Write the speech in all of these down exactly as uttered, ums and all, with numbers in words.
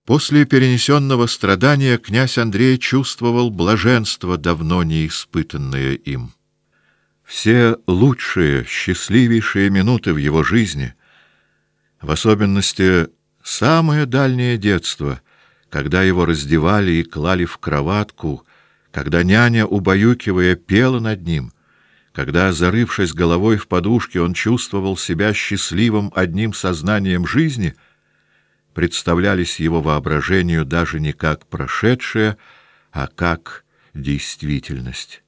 После перенесенного страдания князь Андрей чувствовал блаженство, давно не испытанное им. Все лучшие, счастливейшие минуты в его жизни, в особенности самое дальнее детство, когда его раздевали и клали в кроватку, когда няня, убаюкивая, пела над ним, когда, зарывшись головой в подушке, он чувствовал себя счастливым одним сознанием жизни, представлялись его воображению даже не как прошедшее, а как действительность.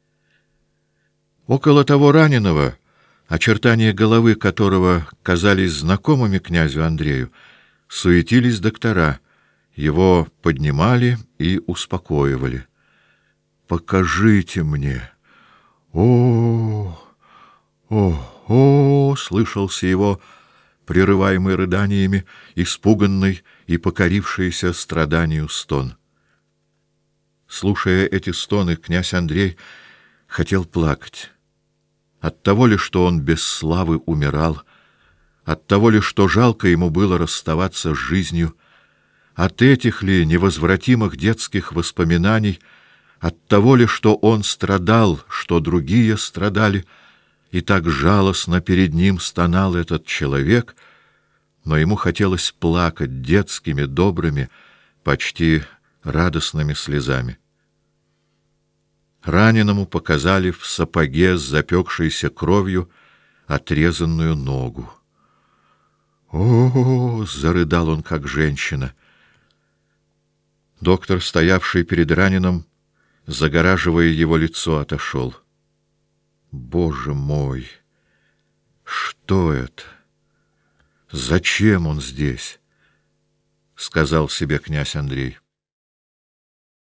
Около того раненого, очертания головы которого казались знакомыми князю Андрею, суетились доктора, его поднимали и успокоивали. «Покажите мне! О, о, о!» — слышался его, прерываемый рыданиями, испуганный и покорившийся страданию стон. Слушая эти стоны, князь Андрей хотел плакать. Оттого ли, что он без славы умирал, оттого ли, что жалко ему было расставаться с жизнью, от этих ли невозвратимых детских воспоминаний, оттого ли, что он страдал, что другие страдали, и так жалостно перед ним стонал этот человек, но ему хотелось плакать детскими, добрыми, почти радостными слезами. Раненому показали в сапоге с запекшейся кровью отрезанную ногу. «О-о-о!» — зарыдал он, как женщина. Доктор, стоявший перед раненым, загораживая его лицо, отошел. «Боже мой! Что это? Зачем он здесь?» — сказал себе князь Андрей.